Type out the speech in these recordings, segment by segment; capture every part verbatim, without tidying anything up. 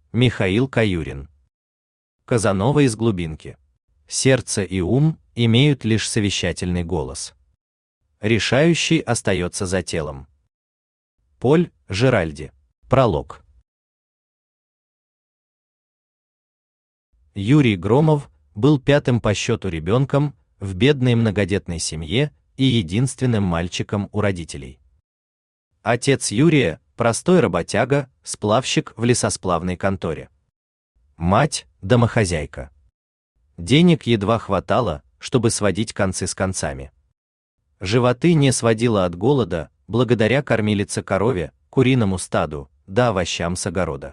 Михаил Каюрин. Казанова из глубинки. Сердце и ум имеют лишь совещательный голос. Решающий остается за телом. Поль Жеральди. Пролог. Юрий Громов был пятым по счету ребенком в бедной многодетной семье и единственным мальчиком у родителей. Отец Юрия – простой работяга, сплавщик в лесосплавной конторе. Мать – домохозяйка. Денег едва хватало, чтобы сводить концы с концами. Животы не сводило от голода, благодаря кормилице-корове, куриному стаду, да овощам с огорода.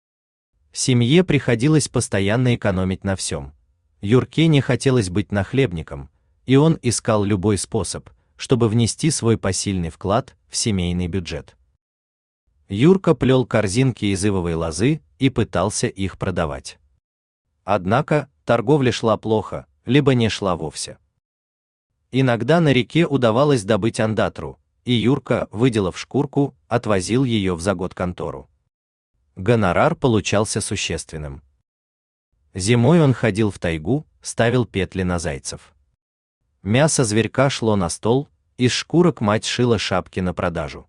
Семье приходилось постоянно экономить на всем. Юрке не хотелось быть нахлебником, и он искал любой способ, чтобы внести свой посильный вклад в семейный бюджет. Юрка плел корзинки из ивовой лозы и пытался их продавать. Однако торговля шла плохо, либо не шла вовсе. Иногда на реке удавалось добыть ондатру, и Юрка, выделав шкурку, отвозил ее в заготконтору. Гонорар получался существенным. Зимой он ходил в тайгу, ставил петли на зайцев. Мясо зверька шло на стол, из шкурок мать шила шапки на продажу.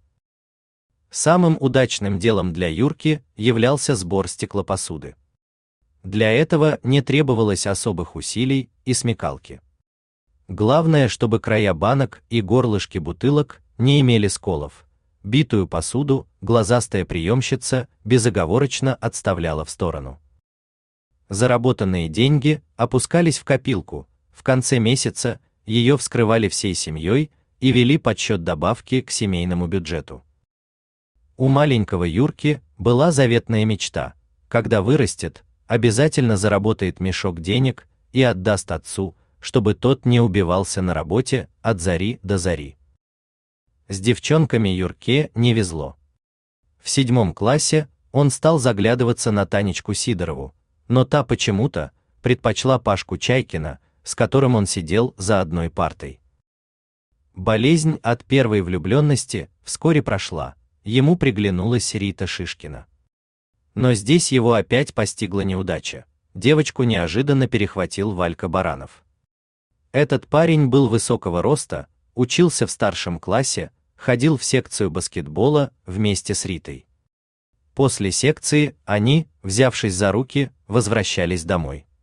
Самым удачным делом для Юрки являлся сбор стеклопосуды. Для этого не требовалось особых усилий и смекалки. Главное, чтобы края банок и горлышки бутылок не имели сколов. Битую посуду глазастая приемщица безоговорочно отставляла в сторону. Заработанные деньги опускались в копилку, в конце месяца ее вскрывали всей семьей и вели подсчет добавки к семейному бюджету. У маленького Юрки была заветная мечта: когда вырастет, обязательно заработает мешок денег и отдаст отцу, чтобы тот не убивался на работе от зари до зари. С девчонками Юрке не везло. В седьмом классе он стал заглядываться на Танечку Сидорову, но та почему-то предпочла Пашку Чайкина, с которым он сидел за одной партой. Болезнь от первой влюбленности вскоре прошла, ему приглянулась Рита Шишкина. Но здесь его опять постигла неудача. Девочку неожиданно перехватил Валька Баранов. Этот парень был высокого роста, учился в старшем классе, ходил в секцию баскетбола вместе с Ритой. После секции они, взявшись за руки, возвращались домой.